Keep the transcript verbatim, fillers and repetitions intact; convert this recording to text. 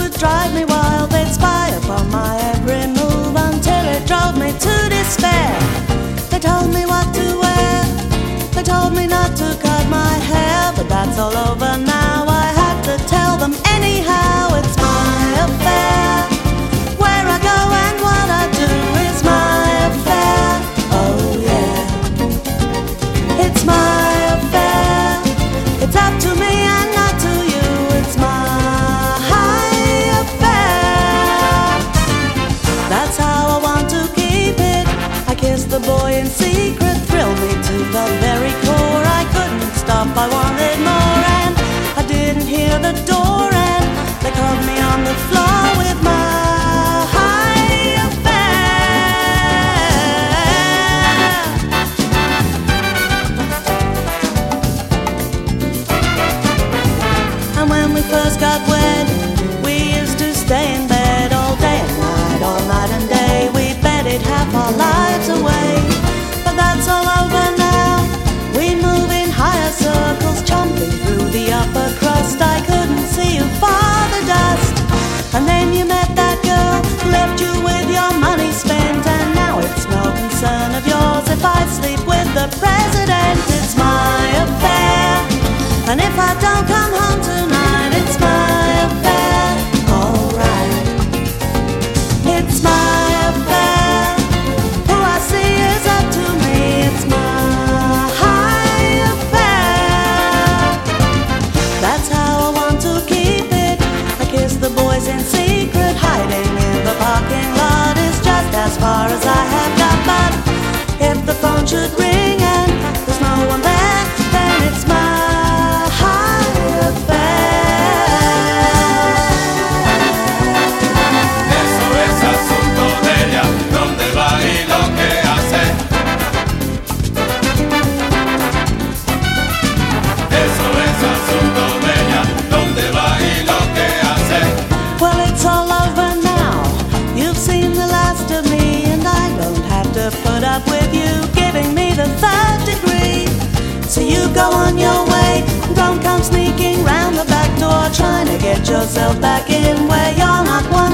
to drive me wild. They'd spy upon my every move until it drove me to despair. They told me what to wear, they told me not to cut my hair, but that's all over now. I had to tell them anyhow. It's my affair. Where I go and what I do is my affair. Oh yeah, it's my affair. It's up to me and not to you. It's my affair. That's how I want to keep it. I kissed the boy in secret, thrilled me to the very core. I couldn't stop, I wanted more, and I didn't hear the door, and they caught me on the floor with my we first got wed, we used to stay in bed all day and night, all night and day. We betted half our lives away, but that's all over now. We move in higher circles, chomping through the upper crust. I couldn't see you for the dust. And then you met that girl, left you with your money spent, and now it's no concern of yours if I sleep with the president. It's my affair, and if I don't come home tonight, it's my affair. Alright, it's my affair. Who I see is up to me. It's my affair. That's how I want to keep it. I kiss the boys in secret, hiding in the parking lot is just as far as I have got. But if the phone should ring and there's no one there, then it's my put up with you giving me the third degree. So you go on your way, don't come sneaking round the back door trying to get yourself back in where you're not wanted.